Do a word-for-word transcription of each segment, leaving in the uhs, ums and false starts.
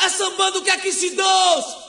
é sambando que aqui se doce.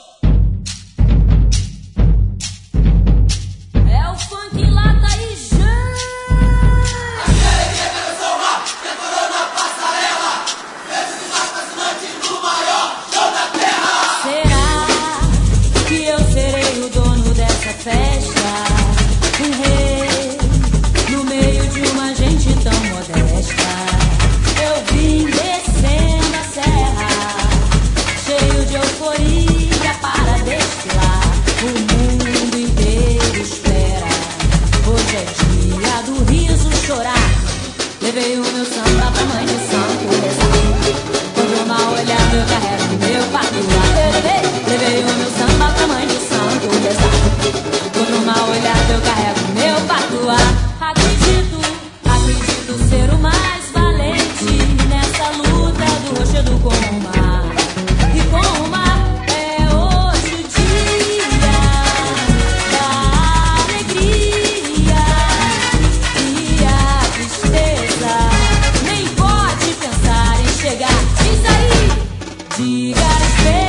É o funk lata e já. Aquele que quer salvar, decorou na passarela. Esse que tá fascinante no maior show da terra. Será que eu serei o dono dessa festa? Um rei no meio de uma gente tão modesta. Eu vim descendo a serra, cheio de euforia para destilar. O mundo inteiro espera. Hoje é dia do riso chorar. Levei o meu samba pra mãe de santo rezar. Quando mal olhar eu carrego meu patuá. Levei, levei o meu samba pra mãe de santo rezar. Quando mal olhar eu carrego meu patuá. Acredito, acredito ser o mais valente nessa luta do rochedo com o mar. E com o mar é hoje o dia da alegria. E a tristeza nem pode pensar em chegar. Diz aí, diga a